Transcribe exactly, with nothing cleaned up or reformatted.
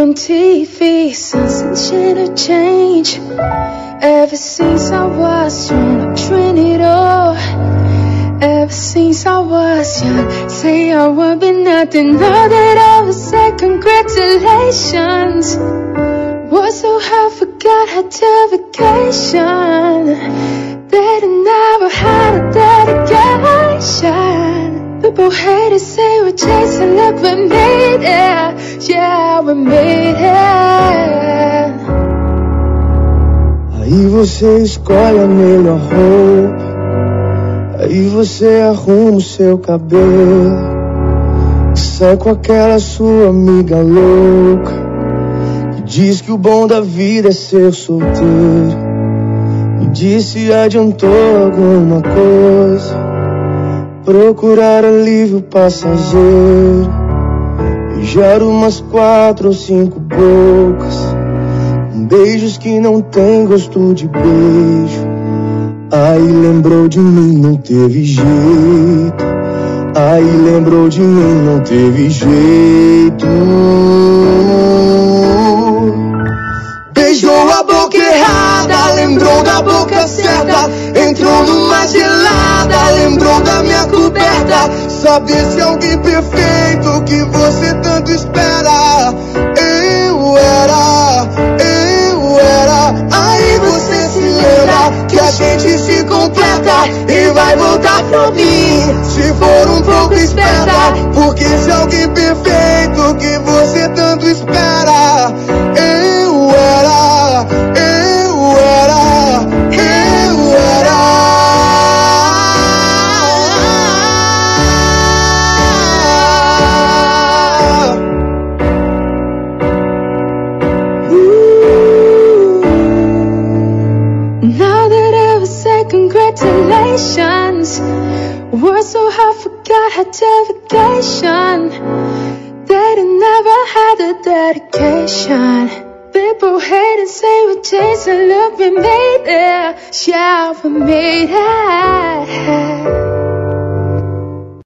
on T V, sunset channel change. Ever since I was young, I've trained it all. Ever since I was young, say I would be nothing. Now that I was said congratulations. Was so hard, forgot how to vacation. That I never had a dedication. People hate to say we're chasing, look we made it. Yeah, we made it. Aí você escolhe a melhor roupa, aí você arruma o seu cabelo, sai com aquela sua amiga louca que diz que o bom da vida é ser solteiro. Me diz se adiantou alguma coisa, procurar alívio passageiro, beijar umas quatro ou cinco bocas, beijos que não tem gosto de beijo. Aí lembrou de mim, não teve jeito. Aí lembrou de mim, não teve jeito. Beijou a boca errada, lembrou da boca certa. Entrou numa gelada, lembrou da minha coberta. Saber se é alguém perfeito que você tanto espera. Eu era, eu era. Aí você se lembra que a gente se completa e vai voltar pra mim, se for um pouco esperta. Porque se é alguém perfeito que você tanto espera. Eu era, eu era, eu era. Now that I was said congratulations. Worked so hard, forgot how to vacation. That I never had a dedication. People hate and say we're chasing, look we made it. Yeah, we made it.